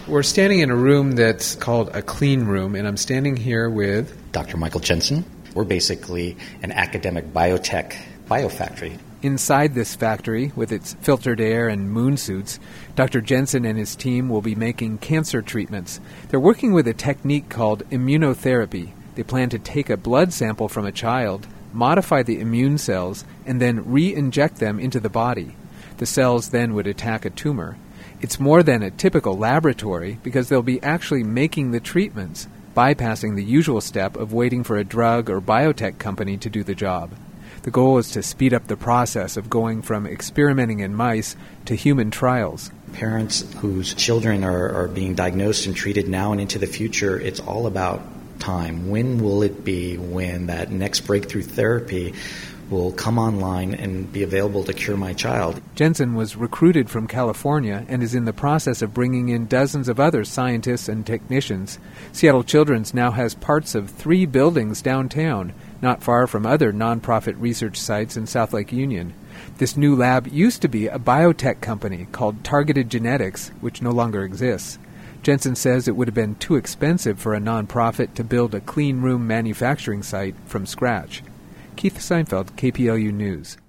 We're standing in a room that's called a clean room, and I'm standing here with Dr. Michael Jensen. We're basically an academic biotech biofactory. Inside this factory, with its filtered air and moon suits, Dr. Jensen and his team will be making cancer treatments. They're working with a technique called immunotherapy. They plan to take a blood sample from a child, modify the immune cells, and then re-inject them into the body. The cells then would attack a tumor. It's more than a typical laboratory because they'll be actually making the treatments, bypassing the usual step of waiting for a drug or biotech company to do the job. The goal is to speed up the process of going from experimenting in mice to human trials. Parents whose children are being diagnosed and treated now and into the future, it's all about time. When will it be when that next breakthrough therapy will come online and be available to cure my child? Jensen was recruited from California and is in the process of bringing in dozens of other scientists and technicians. Seattle Children's now has parts of 3 buildings downtown, not far from other nonprofit research sites in South Lake Union. This new lab used to be a biotech company called Targeted Genetics, which no longer exists. Jensen says it would have been too expensive for a nonprofit to build a clean room manufacturing site from scratch. Keith Seinfeld, KPLU News.